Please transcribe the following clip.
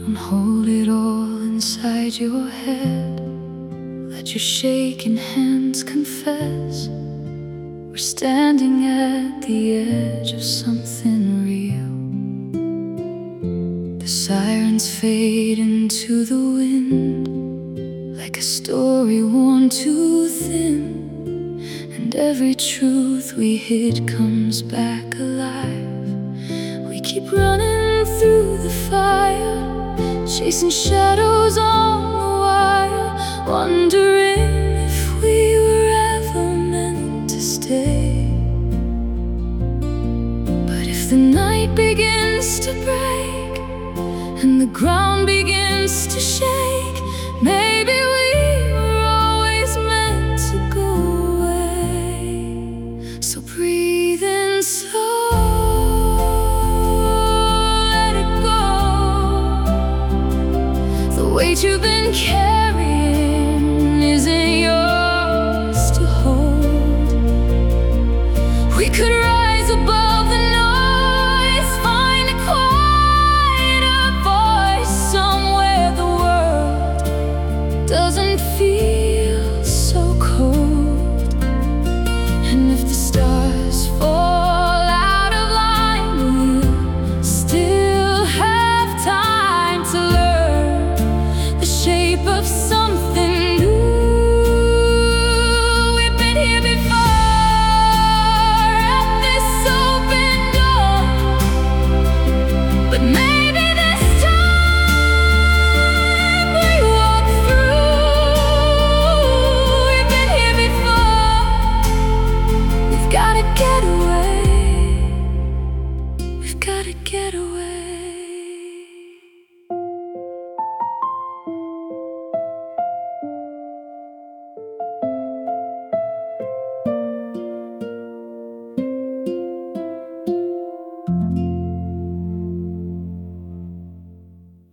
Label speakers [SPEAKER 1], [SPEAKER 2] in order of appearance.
[SPEAKER 1] Don't hold it all inside your head. Let your shaking hands confess. We're standing at the edge of something real. The sirens fade into the wind, like a story worn too thin. And every truth we hid comes back alive. We keep running through the fire, chasing shadows on the wire, wondering if we were ever meant to stay. But if the night begins to break and the ground begins to shake, maybe we were always meant to go away. So breathe in slow, let it go. The weight you've been carrying